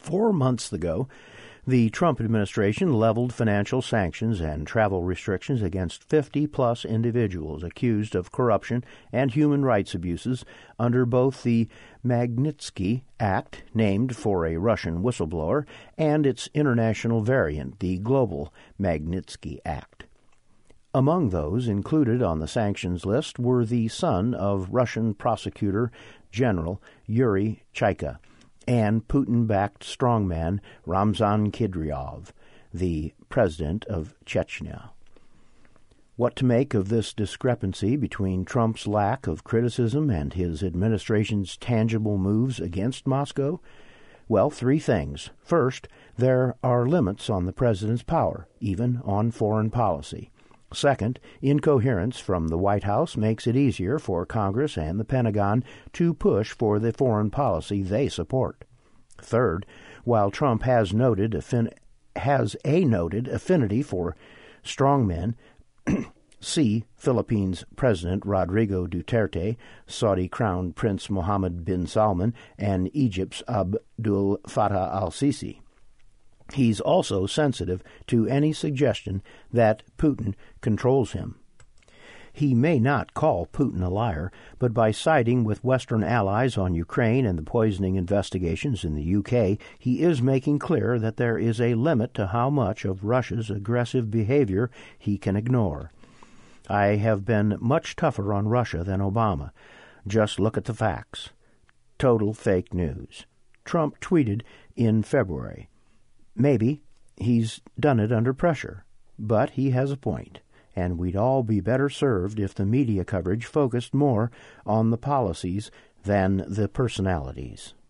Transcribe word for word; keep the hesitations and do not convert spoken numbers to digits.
Four months ago, the Trump administration leveled financial sanctions and travel restrictions against fifty-plus individuals accused of corruption and human rights abuses under both the Magnitsky Act, named for a Russian whistleblower, and its international variant, the Global Magnitsky Act. Among those included on the sanctions list were the son of Russian prosecutor General Yuri Chaika and Putin-backed strongman Ramzan Kadyrov, the president of Chechnya. What to make of this discrepancy between Trump's lack of criticism and his administration's tangible moves against Moscow? Well, three things. First, there are limits on the president's power, even on foreign policy. Second, incoherence from the White House makes it easier for Congress and the Pentagon to push for the foreign policy they support. Third, while Trump has noted affin- has a noted affinity for strongmen, see Philippines President Rodrigo Duterte, Saudi Crown Prince Mohammed bin Salman, and Egypt's Abdul Fattah al-Sisi. He's also sensitive to any suggestion that Putin controls him. He may not call Putin a liar, but by siding with Western allies on Ukraine and the poisoning investigations in the U K, he is making clear that there is a limit to how much of Russia's aggressive behavior he can ignore. I have been much tougher on Russia than Obama. Just look at the facts. Total fake news. Trump tweeted in February. Maybe he's done it under pressure, but he has a point, and we'd all be better served if the media coverage focused more on the policies than the personalities.